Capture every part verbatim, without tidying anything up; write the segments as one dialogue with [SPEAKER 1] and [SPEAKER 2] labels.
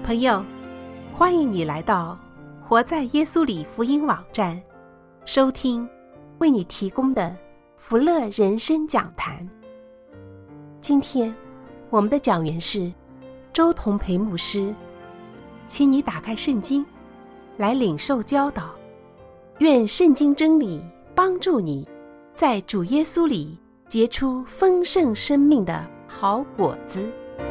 [SPEAKER 1] 朋友，欢迎你来到活在耶稣里福音网站，收听为你提供的福乐人生讲坛。今天我们的讲员是周同培牧师，请你打开圣经来领受教导，愿圣经真理帮助你在主耶稣里结出丰盛生命的好果子。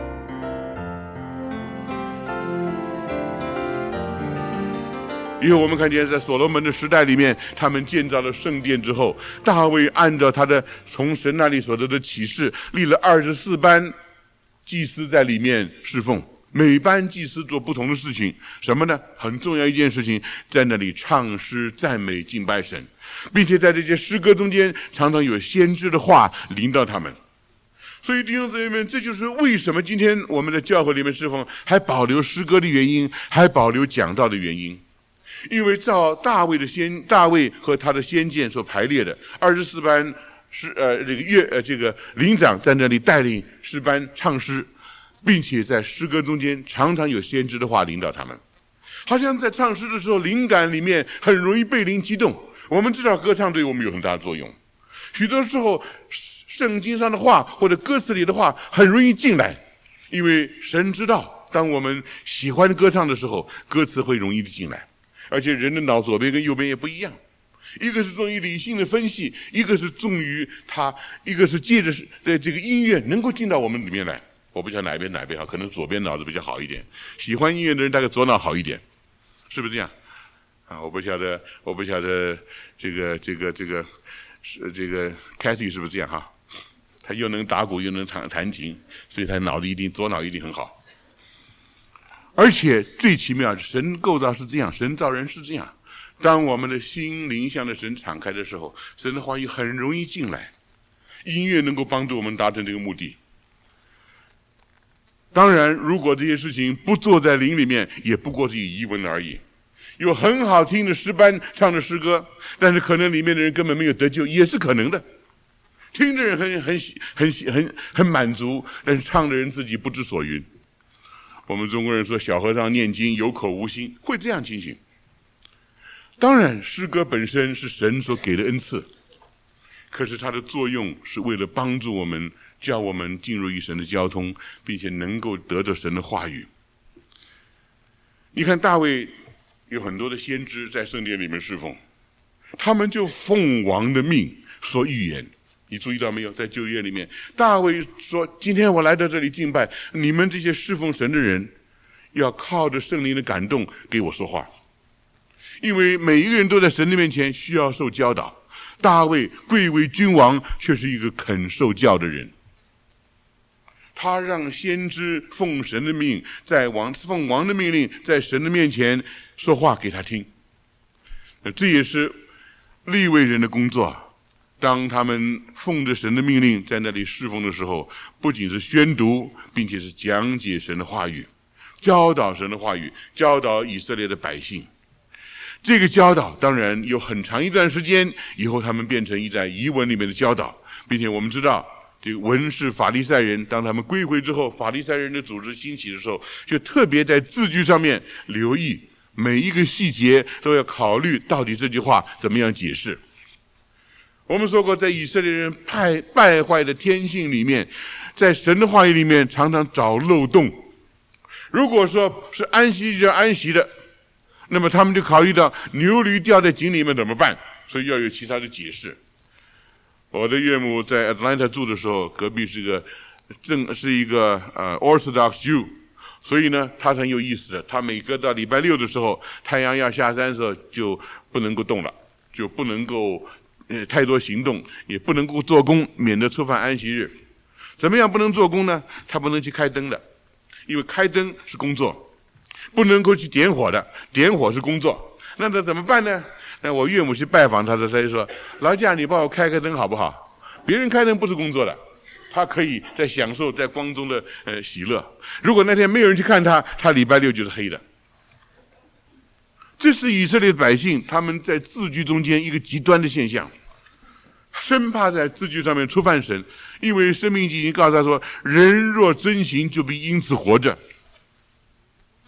[SPEAKER 2] 因为我们看见在所罗门的时代里面，他们建造了圣殿之后，大卫按照他的从神那里所得的启示，立了二十四班祭司在里面侍奉，每班祭司做不同的事情。什么呢？很重要一件事情，在那里唱诗赞美敬拜神，并且在这些诗歌中间常常有先知的话临到他们。所以弟兄姊妹们，这就是为什么今天我们在教会里面侍奉还保留诗歌的原因，还保留讲道的原因。因为照大卫的先大卫和他的先见所排列的二十四班诗呃这个乐呃这个领长在那里带领诗班唱诗，并且在诗歌中间常常有先知的话领导他们，好像在唱诗的时候灵感里面很容易被灵激动。我们知道歌唱对我们有很大的作用，许多时候圣经上的话或者歌词里的话很容易进来，因为神知道当我们喜欢歌唱的时候，歌词会容易的进来。而且人的脑左边跟右边也不一样，一个是重于理性的分析，一个是重于他，一个是借着这个音乐能够进到我们里面来。我不晓得哪边哪边好，可能左边脑子比较好一点，喜欢音乐的人大概左脑好一点，是不是这样？啊，我不晓得，我不晓得这个这个这个是这个 Cathy 是不是这样哈？他又能打鼓又能弹弹琴，所以他脑子一定左脑一定很好。而且最奇妙的，神构造是这样，神造人是这样，当我们的心灵向着神敞开的时候，神的话语很容易进来，音乐能够帮助我们达成这个目的。当然如果这些事情不做在灵里面，也不过是以遗文而已。有很好听的诗班唱的诗歌，但是可能里面的人根本没有得救，也是可能的。听的人很很很很很满足，但是唱的人自己不知所云。我们中国人说小和尚念经有口无心，会这样情形。当然诗歌本身是神所给的恩赐，可是它的作用是为了帮助我们，叫我们进入与神的交通，并且能够得着神的话语。你看大卫有很多的先知在圣殿里面侍奉，他们就奉王的命说预言。你注意到没有，在旧约里面大卫说，今天我来到这里敬拜，你们这些侍奉神的人要靠着圣灵的感动给我说话，因为每一个人都在神的面前需要受教导。大卫贵为君王，却是一个肯受教的人，他让先知奉神的命，在王奉王的命令，在神的面前说话给他听。这也是利未人的工作，当他们奉着神的命令在那里侍奉的时候，不仅是宣读，并且是讲解神的话语，教导神的话语，教导以色列的百姓。这个教导当然有很长一段时间以后，他们变成一在遗文里面的教导，并且我们知道这个文士法利赛人，当他们归回之后，法利赛人的组织兴起的时候，就特别在字句上面留意每一个细节，都要考虑到底这句话怎么样解释。我们说过，在以色列人败败坏的天性里面，在神的话语里面常常找漏洞。如果说是安息日安息的，那么他们就考虑到牛驴掉在井里面怎么办，所以要有其他的解释。我的岳母在 Atlanta 住的时候，隔壁是个正是一个呃 Orthodox Jew， 所以呢他很有意思的，他每个到礼拜六的时候，太阳要下山的时候就不能够动了，就不能够呃，太多行动，也不能够做工，免得触犯安息日。怎么样不能做工呢？他不能去开灯的，因为开灯是工作，不能够去点火的，点火是工作。那这怎么办呢？那我岳母去拜访他的，他就说：“老家你帮我开开灯好不好？”别人开灯不是工作的，他可以在享受在光中的呃喜乐。如果那天没有人去看他，他礼拜六就是黑的。这是以色列百姓他们在字句中间一个极端的现象。生怕在字句上面触犯神，因为申命记已经告诉他说，人若遵行就必因此活着。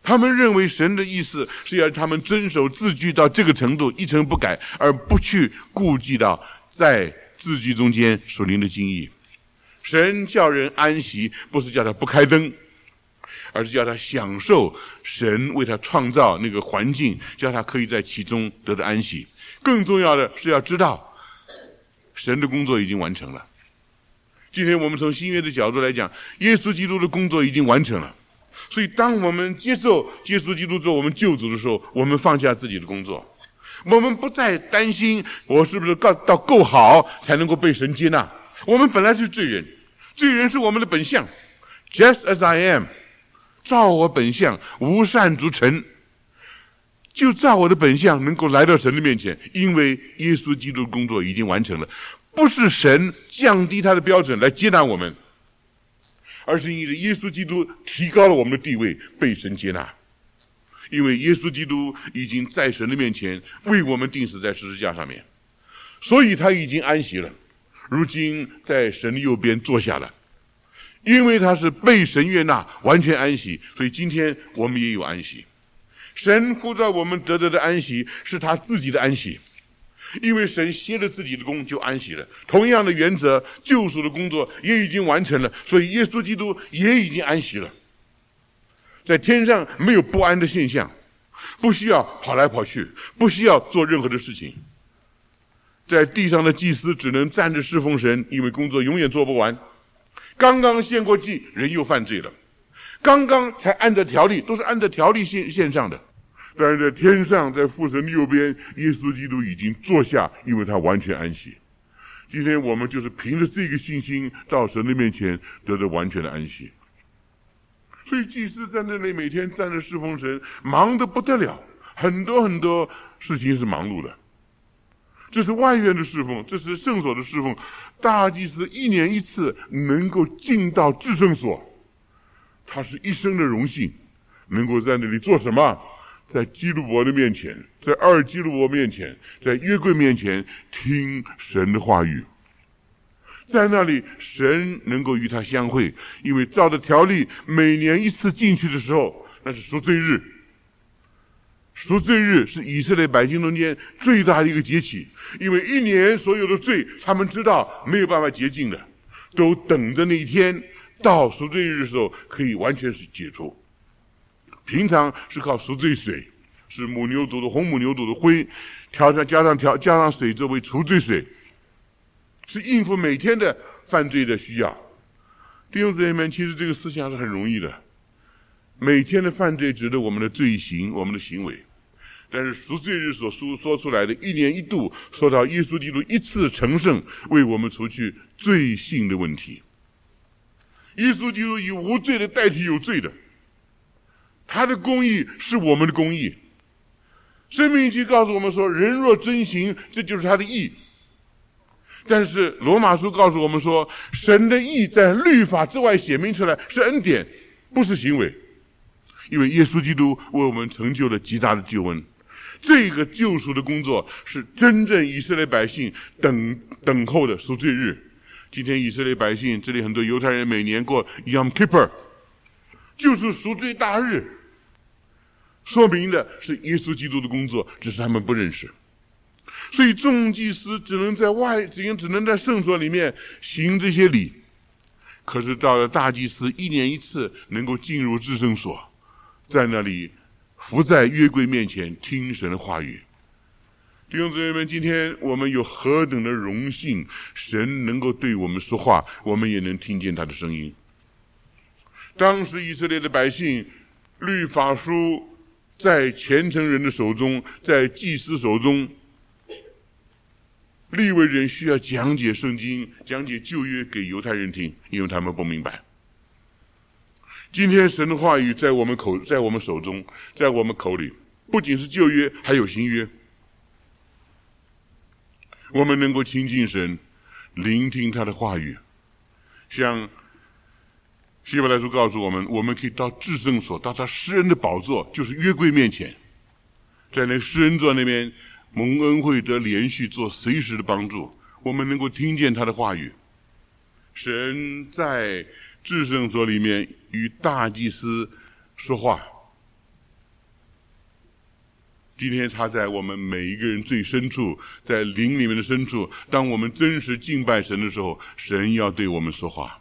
[SPEAKER 2] 他们认为神的意思是要他们遵守字句到这个程度，一成不改，而不去顾及到在字句中间属灵的精义。神叫人安息，不是叫他不开灯，而是叫他享受神为他创造那个环境，叫他可以在其中得到安息。更重要的是要知道神的工作已经完成了。今天我们从新约的角度来讲，耶稣基督的工作已经完成了，所以当我们接受耶稣基督做我们救主的时候，我们放下自己的工作，我们不再担心我是不是到到够好才能够被神接纳。我们本来是罪人，罪人是我们的本相， just as I am， 照我本相无善足成，就照我的本相能够来到神的面前，因为耶稣基督的工作已经完成了。不是神降低他的标准来接纳我们，而是因为耶稣基督提高了我们的地位，被神接纳。因为耶稣基督已经在神的面前为我们钉死在十字架上面，所以他已经安息了，如今在神的右边坐下了。因为他是被神悦纳，完全安息，所以今天我们也有安息。神呼召我们得到的安息是他自己的安息，因为神歇了自己的功就安息了。同样的原则，救赎的工作也已经完成了，所以耶稣基督也已经安息了。在天上没有不安的现象，不需要跑来跑去，不需要做任何的事情。在地上的祭司只能站着侍奉神，因为工作永远做不完。刚刚献过祭，人又犯罪了，刚刚才按照条例，都是按照条例献献上的。但是在天上，在父神的右边，耶稣基督已经坐下，因为他完全安息。今天我们就是凭着这个信心到神的面前，得到完全的安息。所以祭司在那里每天站着侍奉神，忙得不得了，很多很多事情是忙碌的。这是外院的侍奉，这是圣所的侍奉。大祭司一年一次能够进到至圣所，他是一生的荣幸，能够在那里做什么？在基路伯的面前，在二基路伯面前，在约柜面前听神的话语。在那里神能够与他相会，因为照着条例每年一次进去的时候，那是赎罪日。赎罪日是以色列百姓中间最大的一个节期，因为一年所有的罪他们知道没有办法洁净的，都等着那一天到赎罪日的时候可以完全是解脱。平常是靠赎罪水，是母牛犊的红母牛犊的灰，调上加上调加上水作为除罪水，是应付每天的犯罪的需要。弟兄姊妹们，其实这个思想是很容易的。每天的犯罪指的我们的罪行，我们的行为，但是赎罪日所说说出来的，一年一度说到耶稣基督一次成圣，为我们除去罪性的问题。耶稣基督以无罪的代替有罪的，他的公义是我们的公义。申命记告诉我们说，人若遵行，这就是他的义。但是罗马书告诉我们说，神的义在律法之外显明出来，是恩典，不是行为。因为耶稣基督为我们成就了极大的救恩，这个救赎的工作是真正以色列百姓等等候的赎罪日。今天以色列百姓，这里很多犹太人每年过 Yom Kippur， 就是赎罪大日，说明的是耶稣基督的工作，只是他们不认识。所以众祭司只能在外，只能只能在圣所里面行这些礼。可是到了大祭司一年一次能够进入至圣所，在那里伏在约柜面前听神的话语。弟兄姊妹们，今天我们有何等的荣幸，神能够对我们说话，我们也能听见他的声音。当时以色列的百姓，律法书在虔诚人的手中，在祭司手中，利未人需要讲解圣经，讲解旧约给犹太人听，因为他们不明白。今天神的话语在我们口，在我们手中，在我们口里，不仅是旧约，还有新约。我们能够亲近神，聆听他的话语。像希伯来书告诉我们，我们可以到至圣所，到他施恩的宝座，就是约柜面前，在那施恩座那边蒙恩惠得连续做随时的帮助，我们能够听见他的话语。神在至圣所里面与大祭司说话， 今天他在我们每一个人最深处，在灵里面的深处，当我们真实敬拜神的时候，神要对我们说话。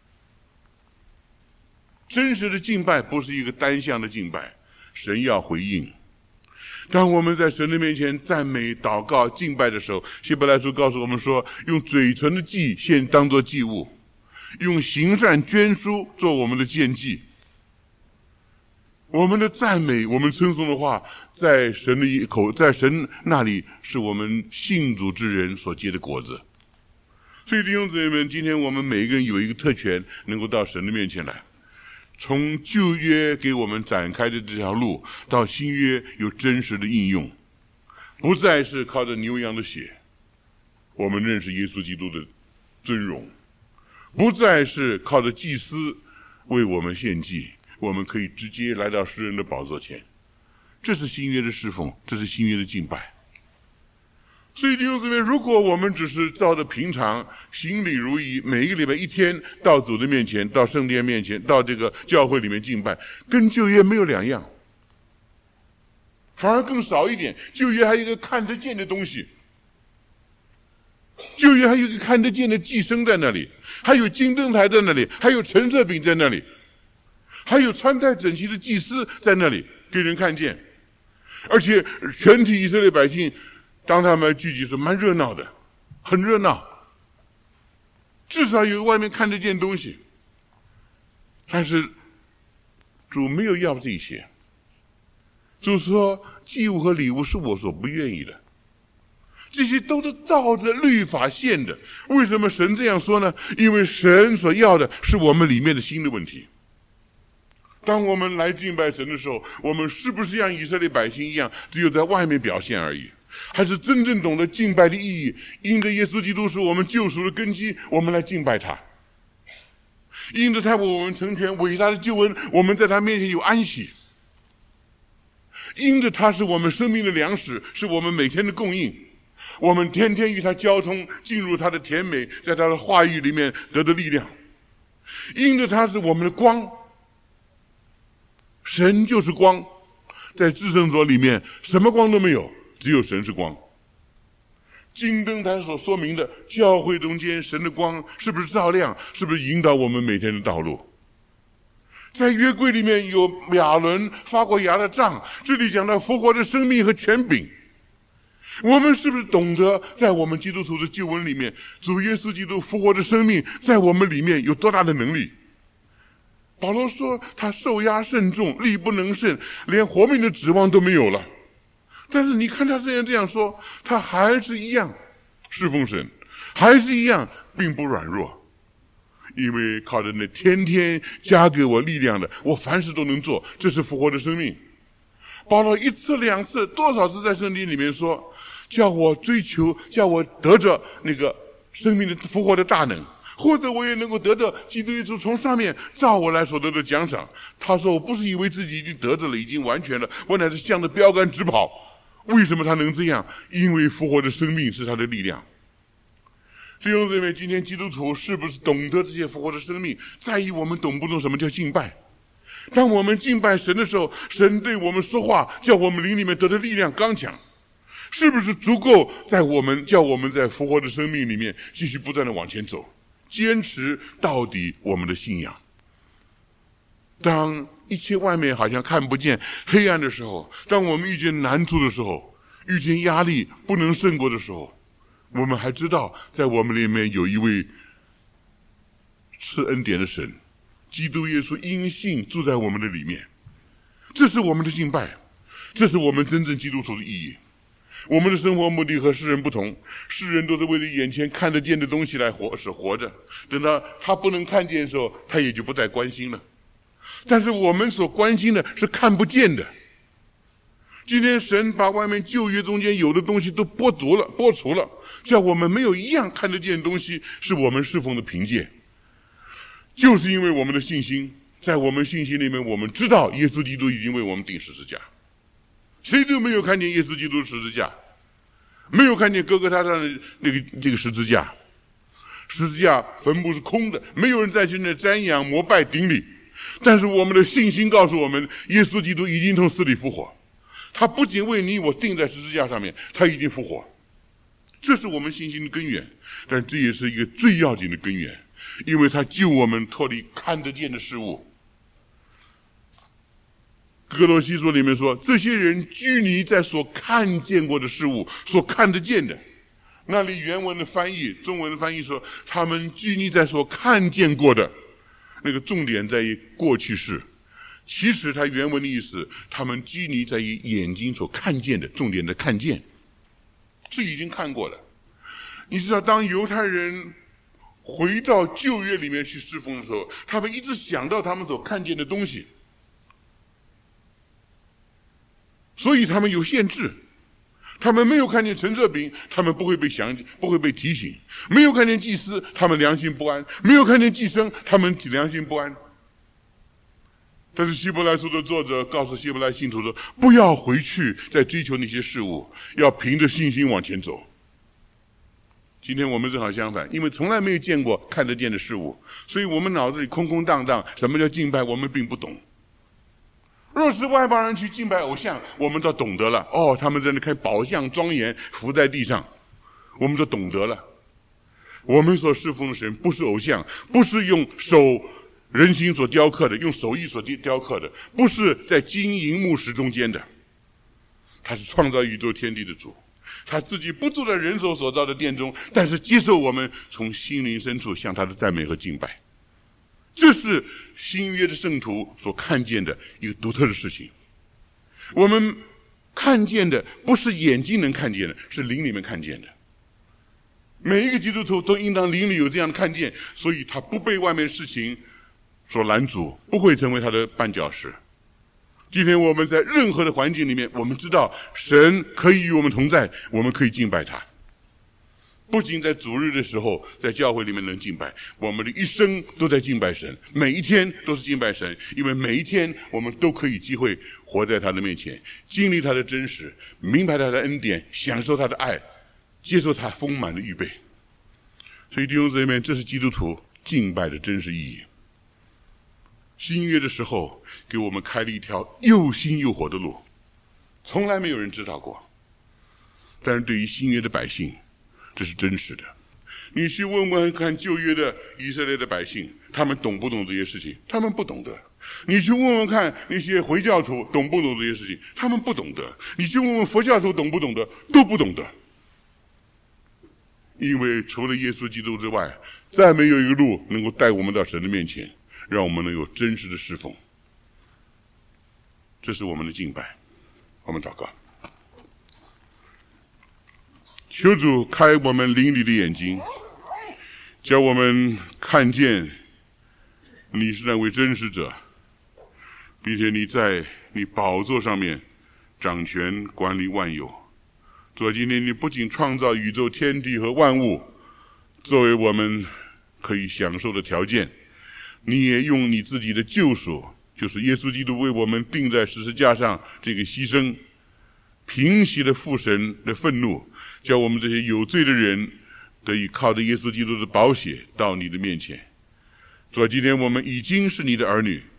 [SPEAKER 2] 真实的敬拜不是一个单向的敬拜，神要回应。当我们在神的面前赞美、祷告、敬拜的时候，希伯来书告诉我们说，用嘴唇的祭献当作祭物，用行善捐书做我们的献祭。我们的赞美，我们称颂的话，在神的口，在神那里是我们信主之人所结的果子。所以弟兄姊妹们，今天我们每一个人有一个特权，能够到神的面前来。从旧约给我们展开的这条路，到新约有真实的应用，不再是靠着牛羊的血，我们认识耶稣基督的尊荣，不再是靠着祭司为我们献祭，我们可以直接来到诗人的宝座前。这是新约的侍奉，这是新约的敬拜。所以弟兄姊妹，如果我们只是照着平常行礼如仪，每一个礼拜一天到主的面前，到圣殿面前，到这个教会里面敬拜，跟旧约没有两样，反而更少一点。旧约还有一个看得见的东西，旧约还有一个看得见的祭牲在那里，还有金灯台在那里，还有陈设饼在那里，还有穿戴整齐的祭司在那里给人看见。而且全体以色列百姓当他们聚集是蛮热闹的，很热闹，至少有外面看得见东西。但是主没有要这些，主说祭物和礼物是我所不愿意的，这些都是照着律法献的。为什么神这样说呢？因为神所要的是我们里面的心的问题。当我们来敬拜神的时候，我们是不是像以色列百姓一样，只有在外面表现而已？还是真正懂得敬拜的意义，因着耶稣基督是我们救赎的根基，我们来敬拜他。因着他为我们成全伟大的救恩，我们在他面前有安息。因着他是我们生命的粮食，是我们每天的供应，我们天天与他交通，进入他的甜美，在他的话语里面得到力量。因着他是我们的光，神就是光，在至圣所里面什么光都没有，只有神是光。金灯台所说明的教会中间神的光是不是照亮，是不是引导我们每天的道路？在约柜里面有亚伦发过芽的杖，这里讲到复活的生命和权柄。我们是不是懂得在我们基督徒的救恩里面，主耶稣基督复活的生命在我们里面有多大的能力？保罗说他受压甚重，力不能胜，连活命的指望都没有了。但是你看他这样这样说，他还是一样侍奉神，还是一样并不软弱，因为靠着那天天加给我力量的，我凡事都能做，这是复活的生命。保罗一次两次多少次在圣经里面说，叫我追求，叫我得着那个生命的复活的大能，或者我也能够得到基督耶稣从上面照我来所得的奖赏。他说我不是以为自己已经得着了，已经完全了，我乃是向着标杆直跑。为什么他能这样？因为复活的生命是他的力量。弟兄姊妹，今天基督徒是不是懂得这些复活的生命，在意我们懂不懂什么叫敬拜？当我们敬拜神的时候，神对我们说话，叫我们灵里面得的力量刚强，是不是足够在我们叫我们在复活的生命里面继续不断的往前走，坚持到底我们的信仰？当一切外面好像看不见黑暗的时候，当我们遇见难处的时候，遇见压力不能胜过的时候，我们还知道在我们里面有一位赐恩典的神，基督耶稣因信住在我们的里面。这是我们的敬拜，这是我们真正基督徒的意义。我们的生活目的和世人不同，世人都是为了眼前看得见的东西来活是活着，等到他不能看见的时候，他也就不再关心了。但是我们所关心的是看不见的。今天神把外面旧约中间有的东西都剥夺了剥除了，叫我们没有一样看得见的东西是我们侍奉的凭借。就是因为我们的信心，在我们信心里面，我们知道耶稣基督已经为我们钉十字架。谁都没有看见耶稣基督的十字架，没有看见哥哥他上的那个这个十字架。十字架坟墓是空的，没有人再去那瞻仰膜拜顶礼。但是我们的信心告诉我们，耶稣基督已经从死里复活。 他不仅为你我钉在十字架上面，他已经复活。这是我们信心的根源，但这也是一个最要紧的根源，因为他救我们脱离看得见的事物。哥罗西书里面说，这些人拘泥在所看见过的事物，所看得见的。那里原文的翻译，中文的翻译说，他们拘泥在所看见过的，那个重点在于过去式。其实它原文的意思，他们拘泥在于眼睛所看见的，重点在看见，是已经看过了。你知道，当犹太人回到旧约里面去侍奉的时候，他们一直想到他们所看见的东西，所以他们有限制。他们没有看见陈设饼，他们不会被想不会被提醒；没有看见祭司，他们良心不安；没有看见祭牲，他们良心不安。但是希伯来书的作者告诉希伯来信徒说，不要回去再追求那些事物，要凭着信心往前走。今天我们正好相反，因为从来没有见过看得见的事物，所以我们脑子里空空荡荡，什么叫敬拜我们并不懂。若是外邦人去敬拜偶像，我们倒懂得了，哦，他们在那开宝像庄严伏在地上，我们都懂得了。我们所侍奉的神不是偶像，不是用手人心所雕刻的，用手艺所雕刻的，不是在金银木石中间的，他是创造宇宙天地的主，他自己不住在人手所造的殿中，但是接受我们从心灵深处向他的赞美和敬拜。这是新约的圣徒所看见的一个独特的事情。我们看见的不是眼睛能看见的，是灵里面看见的。每一个基督徒都应当灵里有这样的看见，所以他不被外面的事情所拦阻，不会成为他的绊脚石。今天我们在任何的环境里面，我们知道神可以与我们同在，我们可以敬拜他。不仅在主日的时候在教会里面能敬拜，我们的一生都在敬拜神，每一天都是敬拜神，因为每一天我们都可以机会活在他的面前，经历他的真实，明白他的恩典，享受他的爱，接受他丰满的预备。所以弟兄姊妹，这是基督徒敬拜的真实意义。新约的时候给我们开了一条又新又活的路，从来没有人知道过，但是对于新约的百姓，这是真实的。你去问问看旧约的以色列的百姓，他们懂不懂这些事情？他们不懂得。你去问问看那些回教徒懂不懂这些事情？他们不懂得。你去问问佛教徒懂不懂得？都不懂得。因为除了耶稣基督之外，再没有一个路能够带我们到神的面前，让我们能有真实的侍奉。这是我们的敬拜。我们祷告。求主开我们灵里的眼睛，叫我们看见你是那位真实者，并且你在你宝座上面掌权管理万有。主啊，今天你不仅创造宇宙天地和万物作为我们可以享受的条件，你也用你自己的救赎，就是耶稣基督为我们钉在十字架上这个牺牲，平息了父神的愤怒，叫我们这些有罪的人得以靠着耶稣基督的宝血到你的面前。主啊，今天我们已经是你的儿女，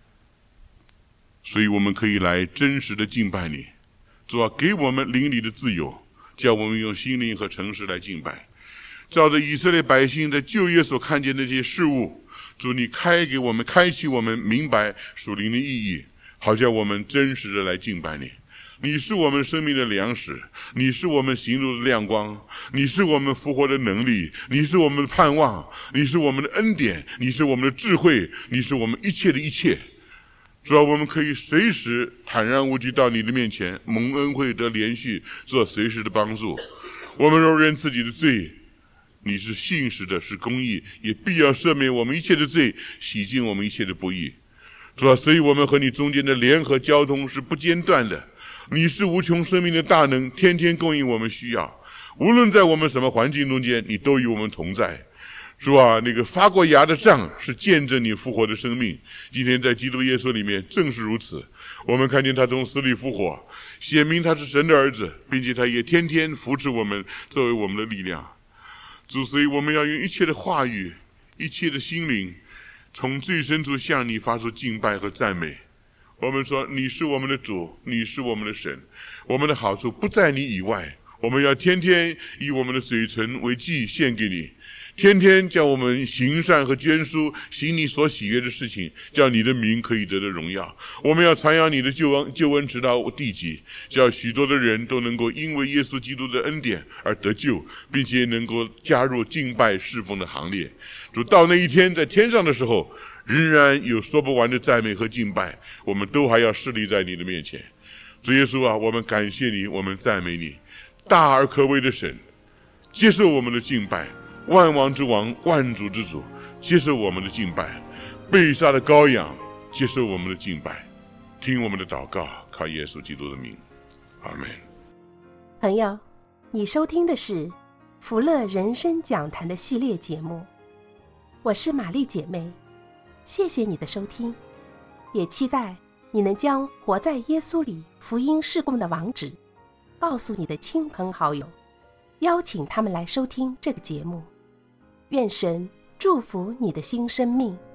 [SPEAKER 2] 所以我们可以来真实的敬拜你。主啊，给我们灵里的自由，叫我们用心灵和诚实来敬拜。照着以色列百姓在旧约所看见的这些事物，主你开给我们，开启我们明白属灵的意义，好叫我们真实的来敬拜你。你是我们生命的粮食，你是我们行路的亮光，你是我们复活的能力，你是我们的盼望，你是我们的恩典，你是我们的智慧，你是我们一切的一切。主啊，我们可以随时坦然无惧到你的面前，蒙恩惠得连续做随时的帮助。我们若认自己的罪，你是信实的，是公义，也必要赦免我们一切的罪，洗净我们一切的不义。主啊，所以我们和你中间的联合交通是不间断的。你是无穷生命的大能，天天供应我们需要，无论在我们什么环境中间，你都与我们同在。主啊，那个发过芽的杖是见证你复活的生命，今天在基督耶稣里面正是如此。我们看见他从死里复活，显明他是神的儿子，并且他也天天扶持我们，作为我们的力量。主，所以我们要用一切的话语，一切的心灵，从最深处向你发出敬拜和赞美。 我们说你是我们的主，你是我们的神，我们的好处不在你以外，我们要天天以我们的嘴唇为祭献给你，天天叫我们行善和捐书，行你所喜悦的事情，叫你的名可以得到荣耀。我们要传扬你的救恩，救恩直到地极，叫许多的人都能够因为耶稣基督的恩典而得救，并且能够加入敬拜侍奉的行列。主，到那一天在天上的时候，仍然有说不完的赞美和敬拜，我们都还要侍立在你的面前。主耶稣啊，我们感谢你，我们赞美你，大而可畏的神，接受我们的敬拜，万王之王，万主之主，接受我们的敬拜，被杀的羔羊，接受我们的敬拜，听我们的祷告，靠耶稣基督的名，阿们。
[SPEAKER 1] 朋友，你收听的是福乐人生讲坛的系列节目，我是玛丽姐妹，谢谢你的收听，也期待你能将活在耶稣里福音事工的网址告诉你的亲朋好友，邀请他们来收听这个节目。愿神祝福你的新生命。